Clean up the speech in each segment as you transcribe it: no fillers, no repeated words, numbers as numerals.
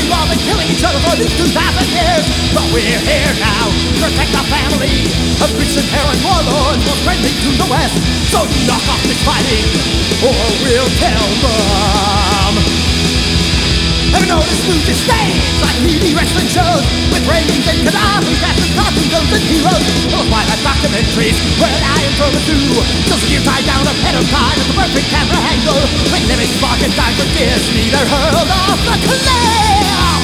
while been killing each other for these 2,000 years. But we're here now to protect our family. A priests and heroin warlords more friendly to the west. So you knock off this fighting, or we'll tell them. Ever notice movie stains like TV wrestling shows with ratings and cadaver's after cartoon goes and heroes? Or Twilight documentaries where I am from a zoo. Just you tie down a pet of time at the perfect camera angle. When living spark and time for Disney, they're hurled off the cliff.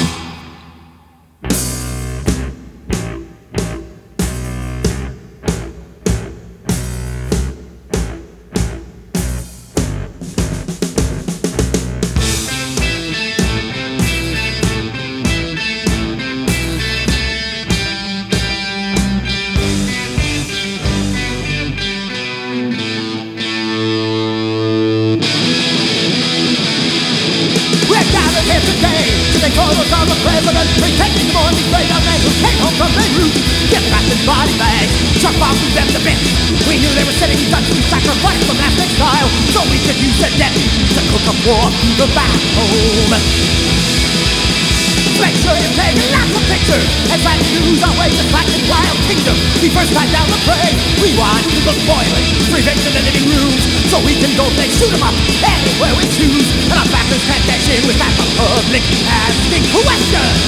Photos of the president pretending to mourn these great young men who came home from Beirut. Get wrapped in body bags, truck bombs through them to bits. We knew they were sitting ducks who sacrificed the mass style, so we could use the dead to cook up war through the back home. Make sure you take lots of pictures as I use our way to classic wild kingdom. We first time down the parade, rewind to the boiling, revenge in the living rooms, so we can go play shoot 'em up anywhere we choose. And our backers can't cash in without the public asking questions.